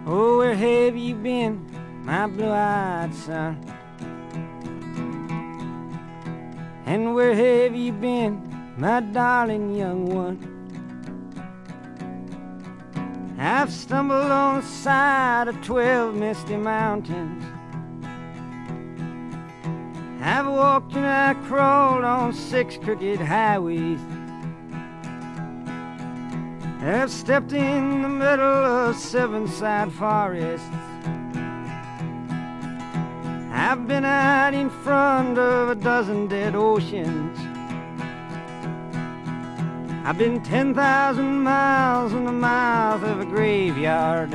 Oh, where have you been, my blue-eyed son? And where have you been, my darling young one? I've stumbled on the side of 12 misty mountains. I've walked and I crawled on 6 crooked highways. I've stepped in the middle of 7 sad forests. I've been out in front of a dozen dead oceans. I've been 10,000 miles in the mouth of a graveyard.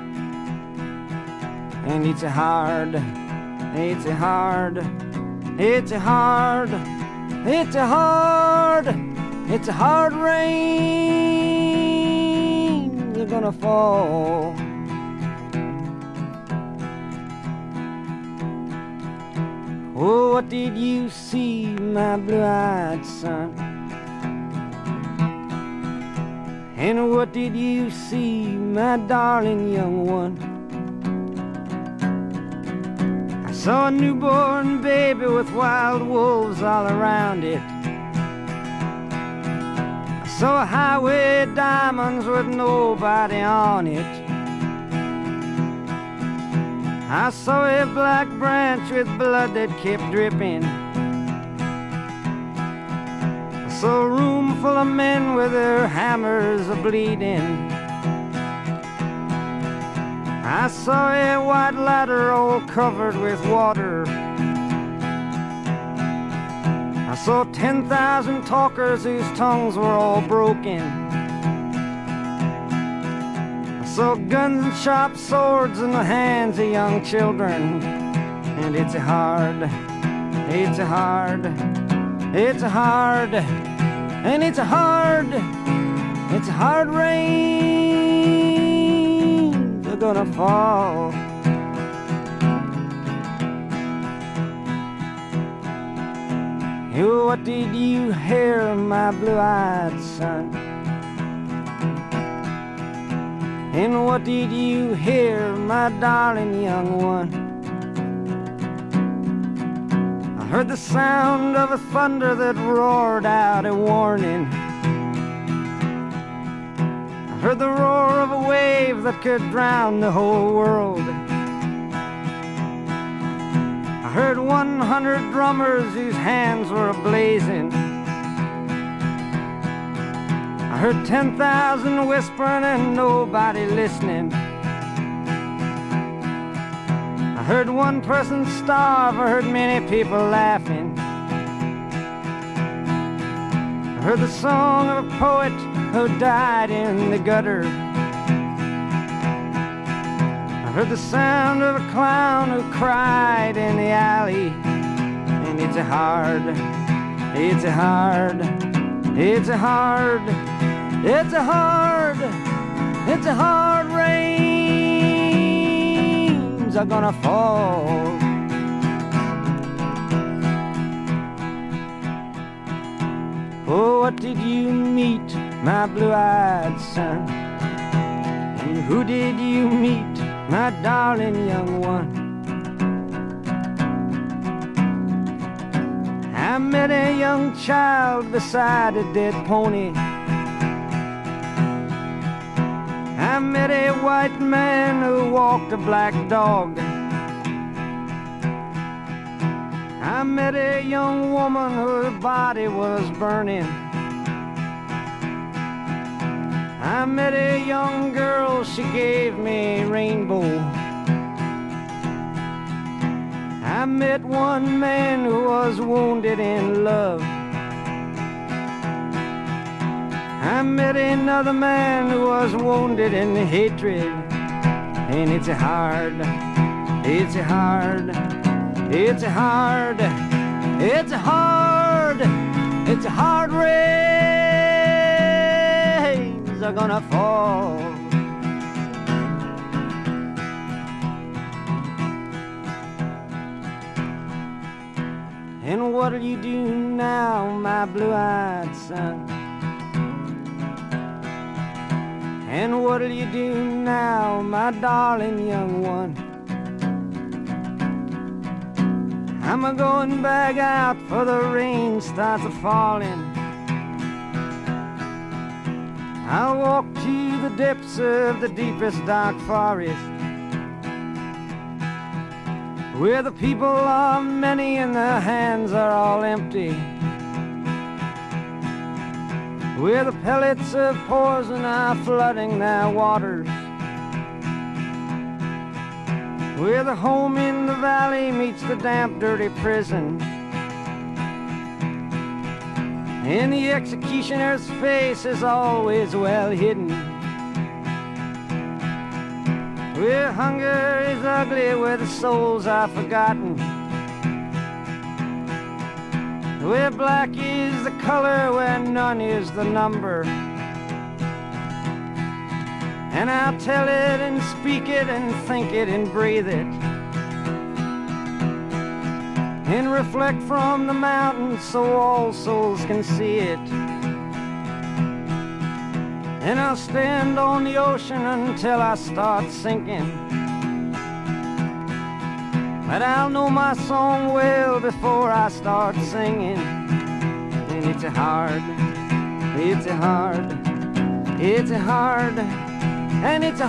And it's a hard rain you're gonna fall. Oh, what did you see, my blue-eyed son? And what did you see, my darling young one? I saw a newborn baby with wild wolves all around it. I saw a highway of diamonds with nobody on it. I saw a black branch with blood that kept dripping. I saw a room full of men with their hammers a-bleeding. I saw a white ladder all covered with water. I saw 10,000 talkers whose tongues were all broken. I saw guns and sharp swords in the hands of young children. And it's a hard rain they're gonna fall. Oh, what did you hear, my blue-eyed son? And what did you hear, my darling young one? I heard the sound of a thunder that roared out a warning. I heard the roar of a wave that could drown the whole world. I heard 100 drummers whose hands were ablazing. I heard 10,000 whispering and nobody listening. I heard one person starve, I heard many people laughing. I heard the song of a poet who died in the gutter. I heard the sound of a clown who cried in the alley. And it's a hard rains are gonna fall. Oh, what did you meet, my blue-eyed son? And who did you meet, my darling young one? I met a young child beside a dead pony. I met a white man who walked a black dog. I met a young woman whose body was burning. I met a young girl, she gave me a rainbow. I met one man who was wounded in love. I met another man who was wounded in hatred. And it's a hard rains are gonna fall. And what'll you do now, my blue-eyed son? And what'll you do now, my darling young one? I'm a-going back out for the rain starts a-falling. I'll walk to the depths of the deepest dark forest, where the people are many and their hands are all empty, where the pellets of poison are flooding their waters, where the home in the valley meets the damp, dirty prison, and the executioner's face is always well hidden, where hunger is ugly, where the souls are forgotten, where black is the color, where none is the number. And I'll tell it and speak it and think it and breathe it, and reflect from the mountains so all souls can see it. And I'll stand on the ocean until I start sinking, but I'll know my song well before I start singing. And it's a hard, it's a hard, it's a hard, and it's a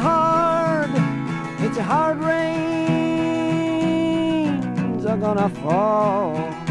hard rains are gonna fall.